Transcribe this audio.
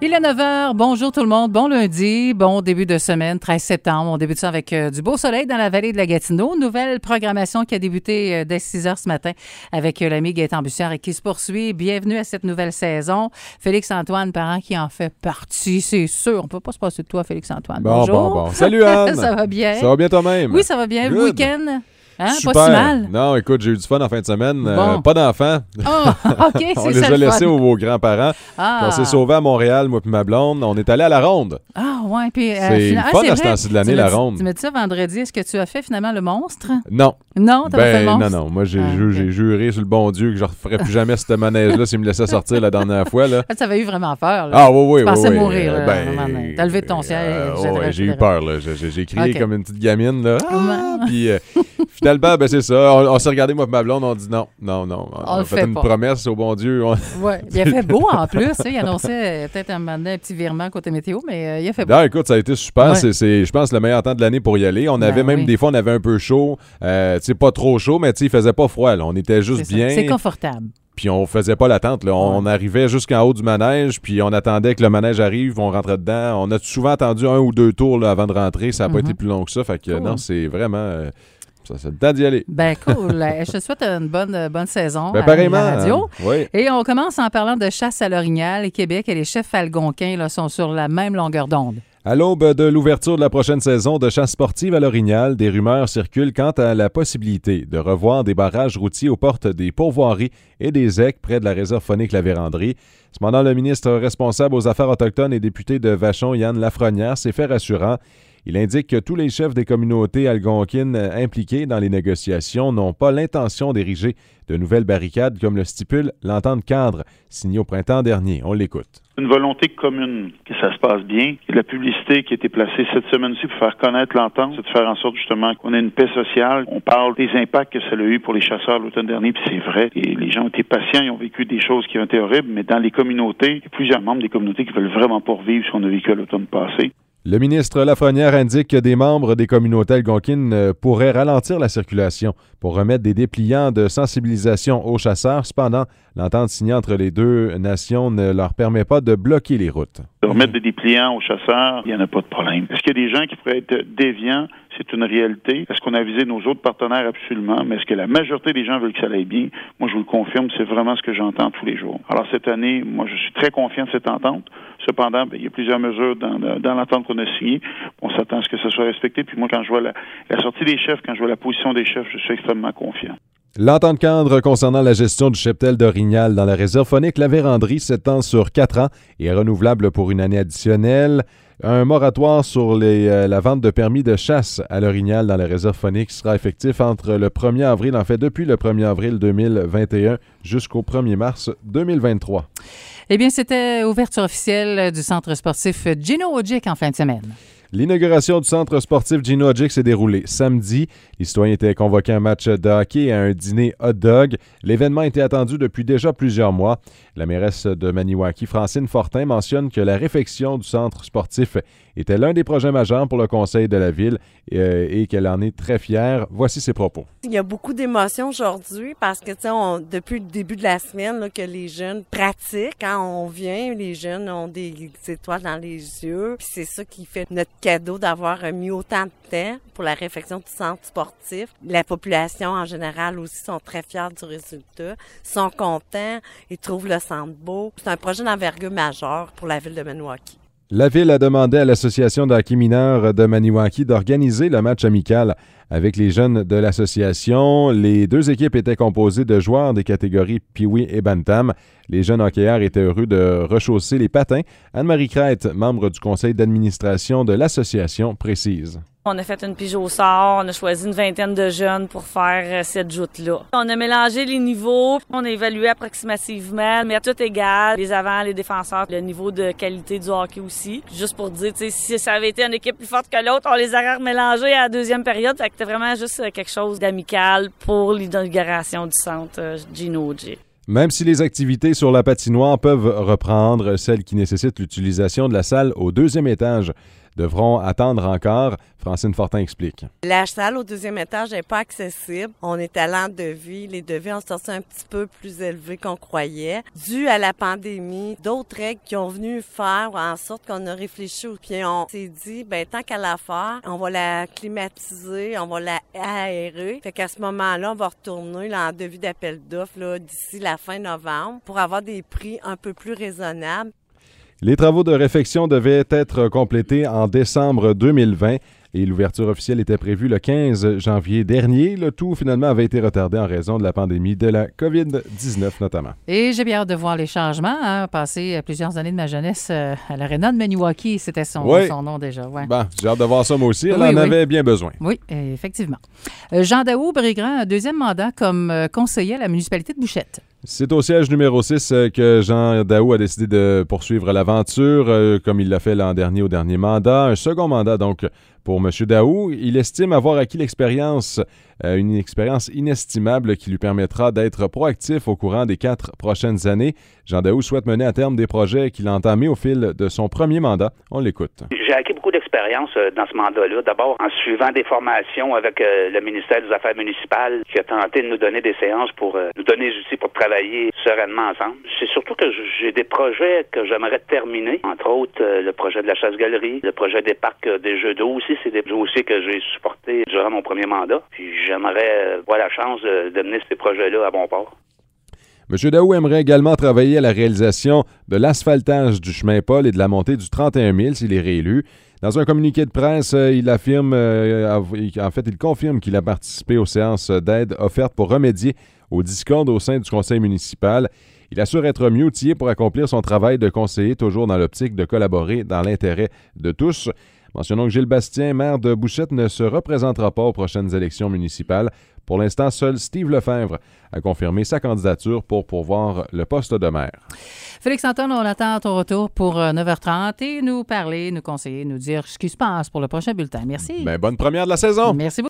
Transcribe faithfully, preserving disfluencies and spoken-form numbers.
Pile à neuf heures, bonjour tout le monde, bon lundi, bon début de semaine, treize septembre. On débute ça avec euh, du beau soleil dans la vallée de la Gatineau. Nouvelle programmation qui a débuté euh, dès six heures ce matin avec euh, l'ami Gaëtan Bussière et qui se poursuit. Bienvenue à cette nouvelle saison. Félix-Antoine Parent qui en fait partie, c'est sûr. On ne peut pas se passer de toi, Félix-Antoine. Bon, bonjour. bon, bon. Salut Anne. Ça va bien? Ça va bien toi-même? Oui, ça va bien. Good. Le week-end? Hein? Super. Pas si mal. Non, écoute, j'ai eu du fun en fin de semaine. Bon. Euh, pas d'enfants. Oh, OK, c'est On les ça a le laissés fun. aux, aux grands-parents. Ah. On s'est sauvés à Montréal, moi et ma blonde. On est allé à la ronde. Ah, ouais. Puis, euh, C'est finalement- fun ah, à ce vrai. temps-ci de l'année, Tu me la dis- ronde. Tu me dis ça vendredi. Est-ce que tu as fait finalement le monstre? Non. Non, tu n'as pas fait le Ben, monstre? non, non. Moi, j'ai, Ah, ju- ok. j'ai juré sur le bon Dieu que je ne referais plus jamais ce manège-là s'il me laissait sortir la dernière fois. Là. Ah, tu avais eu vraiment peur. Là. Ah, oui, oui, Tu oui. pensais oui. mourir. Euh, Là, ben, à un moment donné. T'as levé de ton siège. euh, et cetera, ouais, j'ai eu et cetera. peur. Là. J'ai, j'ai- j'ai crié Ok. comme une petite gamine. Là. Ah! Ouais. Puis euh, finalement, ben, c'est ça. On, on s'est regardé, moi et ma blonde. On dit non, non, non. On, On a le fait fait une pas. promesse au bon Dieu. On- Ouais. Il a fait beau en plus. hein. Il annonçait euh, peut-être un moment donné un petit virement côté météo, mais euh, il a fait beau. Non, écoute, ça a été super. Ouais. C'est, c'est, je pense, le meilleur temps de l'année pour y aller. On Ben avait même oui. des fois, on avait un peu chaud. Euh, tu sais, pas trop chaud, mais tu sais, il faisait pas froid. Là. On était juste C'est ça. bien. C'est confortable. Puis on faisait pas l'attente. Là. On, Ouais. on arrivait jusqu'en haut du manège, puis on attendait que le manège arrive, on rentrait dedans. On a souvent attendu un ou deux tours là, avant de rentrer. Ça n'a pas Mhm. été plus long que ça. Fait que Cool. non, c'est vraiment... euh, ça, c'est le temps d'y aller. Ben cool. Euh, Je te souhaite une bonne, euh, bonne saison Ben, à pareillement. la radio. hein. Oui. Et on commence en parlant de chasse à l'orignal. Et Québec et les chefs algonquins là, sont sur la même longueur d'onde. À l'aube de l'ouverture de la prochaine saison de chasse sportive à l'Orignal, des rumeurs circulent quant à la possibilité de revoir des barrages routiers aux portes des pourvoiries et des Ecs près de la réserve faunique La Vérandrie. Cependant, le ministre responsable aux Affaires autochtones et député de Vachon, Yann Lafrenière, s'est fait rassurant. Il indique que tous les chefs des communautés algonquines impliqués dans les négociations n'ont pas l'intention d'ériger de nouvelles barricades comme le stipule l'entente cadre signée au printemps dernier. On l'écoute. Une volonté commune que ça se passe bien. Et la publicité qui a été placée cette semaine-ci pour faire connaître l'entente, c'est de faire en sorte justement qu'on ait une paix sociale. On parle des impacts que ça a eu pour les chasseurs l'automne dernier, puis c'est vrai. Et les gens ont été patients, ils ont vécu des choses qui ont été horribles, mais dans les communautés, il y a plusieurs membres des communautés qui veulent vraiment pas revivre ce qu'on a vécu à l'automne passé. Le ministre Lafrenière indique que des membres des communautés algonquines euh, pourraient ralentir la circulation pour remettre des dépliants de sensibilisation aux chasseurs. Cependant, l'entente signée entre les deux nations ne leur permet pas de bloquer les routes. De remettre des dépliants aux chasseurs, il n'y en a pas de problème. Est-ce qu'il y a des gens qui pourraient être déviants? C'est une réalité. Est-ce qu'on a avisé nos autres partenaires? Absolument. Mais est-ce que la majorité des gens veulent que ça aille bien? Moi, je vous le confirme, c'est vraiment ce que j'entends tous les jours. Alors, cette année, moi, je suis très confiant de cette entente. Cependant, bien, il y a plusieurs mesures dans, dans l'entente qu'on a signée. On s'attend à ce que ça soit respecté. Puis moi, quand je vois la, la sortie des chefs, quand je vois la position des chefs, je suis extrêmement confiant. L'entente cadre concernant la gestion du cheptel d'Orignal dans la réserve faunique La Vérandrie s'étend sur quatre ans et est renouvelable pour une année additionnelle. Un moratoire sur les, euh, la vente de permis de chasse à l'Orignal dans la réserve faunique sera effectif entre le premier avril, en fait depuis le premier avril deux mille vingt et un jusqu'au premier mars deux mille vingt-trois. Eh bien, c'était ouverture officielle du centre sportif Gino Odjick en fin de semaine. L'inauguration du centre sportif Gino Odjick s'est déroulée samedi. Les citoyens étaient convoqués à un match de hockey et à un dîner hot dog. L'événement était attendu depuis déjà plusieurs mois. La mairesse de Maniwaki, Francine Fortin, mentionne que la réfection du centre sportif était l'un des projets majeurs pour le conseil de la ville euh, et qu'elle en est très fière. Voici ses propos. Il y a beaucoup d'émotions aujourd'hui parce que, tu sais, on, depuis le début de la semaine, là, que les jeunes pratiquent. Quand on vient, les jeunes ont des étoiles dans les yeux. Puis c'est ça qui fait notre cadeau d'avoir mis autant de temps pour la réfection du centre sportif. La population en général aussi sont très fiers du résultat, sont contents, ils trouvent le centre beau. C'est un projet d'envergure majeure pour la ville de Maniwaki. La ville a demandé à l'Association de hockey mineur de Maniwaki d'organiser le match amical avec les jeunes de l'association. Les deux équipes étaient composées de joueurs des catégories Pee-wee et Bantam. Les jeunes hockeyeurs étaient heureux de rechausser les patins. Anne-Marie Crête, membre du conseil d'administration de l'association, précise. On a fait une pige au sort, on a choisi une vingtaine de jeunes pour faire cette joute-là. On a mélangé les niveaux, on a évalué approximativement, mais à tout égal, les avants, les défenseurs, le niveau de qualité du hockey aussi. Juste pour dire, tu sais, si ça avait été une équipe plus forte que l'autre, on les aurait remélangés à la deuxième période. Fait que c'était vraiment juste quelque chose d'amical pour l'inauguration du centre Gino Odjick. Même si les activités sur la patinoire peuvent reprendre, celles qui nécessitent l'utilisation de la salle au deuxième étage devront attendre encore. Francine Fortin explique. La salle au deuxième étage n'est pas accessible. On est allé en devis. Les devis ont sorti un petit peu plus élevés qu'on croyait. Dû à la pandémie, d'autres règles qui ont venu faire en sorte qu'on a réfléchi. Puis on s'est dit, ben tant qu'à la faire, on va la climatiser, on va la aérer. Fait qu'à ce moment-là, on va retourner là, en devis d'appel d'offres là, d'ici la fin novembre pour avoir des prix un peu plus raisonnables. Les travaux de réfection devaient être complétés en décembre deux mille vingt et l'ouverture officielle était prévue le quinze janvier dernier. Le tout, finalement, avait été retardé en raison de la pandémie de la covid dix-neuf notamment. Et j'ai bien hâte de voir les changements. Hein. Passé plusieurs années de ma jeunesse euh, à l'Arena de Maniwaki, c'était son, oui. son nom déjà. Ouais. Bon, j'ai hâte de voir ça moi aussi. Elle oui, en oui. avait bien besoin. Oui, effectivement. Euh, Jean Daou Brégrand, deuxième mandat comme euh, conseiller à la municipalité de Bouchette. C'est au siège numéro six que Jean Daou a décidé de poursuivre l'aventure, euh, comme il l'a fait l'an dernier au dernier mandat. Un second mandat, donc, pour M. Daou. Il estime avoir acquis l'expérience, euh, une expérience inestimable qui lui permettra d'être proactif au courant des quatre prochaines années. Jean Daou souhaite mener à terme des projets qu'il a entamés au fil de son premier mandat. On l'écoute. J'ai acquis beaucoup d'expérience euh, dans ce mandat-là. D'abord, en suivant des formations avec euh, le ministère des Affaires municipales qui a tenté de nous donner des séances pour euh, nous donner des outils pour travailler sereinement ensemble. C'est surtout que j'ai des projets que j'aimerais terminer. Entre autres, euh, le projet de la chasse-galerie, le projet des parcs euh, des jeux d'eau aussi. C'est des dossiers que j'ai supportés durant mon premier mandat. Puis j'aimerais euh, avoir la chance de, de mener ces projets-là à bon port. M. Daou aimerait également travailler à la réalisation de l'asphaltage du chemin Paul et de la montée du trente et un mille s'il est réélu. Dans un communiqué de presse, il affirme, euh, en fait, il confirme qu'il a participé aux séances d'aide offertes pour remédier aux discordes au sein du conseil municipal. Il assure être mieux outillé pour accomplir son travail de conseiller, toujours dans l'optique de collaborer dans l'intérêt de tous. Mentionnons que Gilles Bastien, maire de Bouchette, ne se représentera pas aux prochaines élections municipales. Pour l'instant, seul Steve Lefebvre a confirmé sa candidature pour pourvoir le poste de maire. Félix-Antoine, on attend ton retour pour neuf heures trente et nous parler, nous conseiller, nous dire ce qui se passe pour le prochain bulletin. Merci. Bien, bonne première de la saison. Merci beaucoup.